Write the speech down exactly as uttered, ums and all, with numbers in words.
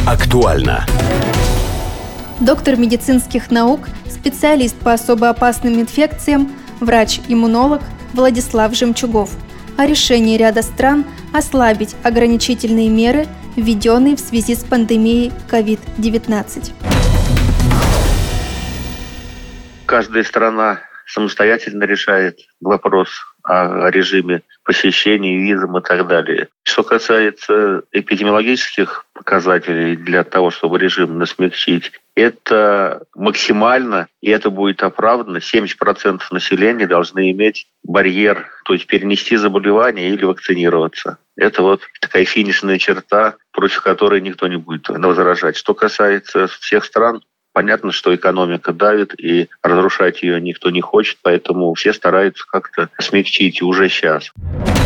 Актуально. Доктор медицинских наук, специалист по особо опасным инфекциям, врач-иммунолог Владислав Жемчугов о решении ряда стран ослабить ограничительные меры, введенные в связи с пандемией ковид девятнадцать. Каждая страна самостоятельно решает вопрос о режиме посещений, визам и так далее. Что касается эпидемиологических показателей для того, чтобы режим смягчить, это максимально, и это будет оправдано, семьдесят процентов населения должны иметь барьер, то есть перенести заболевание или вакцинироваться. Это вот такая финишная черта, против которой никто не будет возражать. Что касается всех стран, понятно, что экономика давит, и разрушать ее никто не хочет, поэтому все стараются как-то смягчить уже сейчас.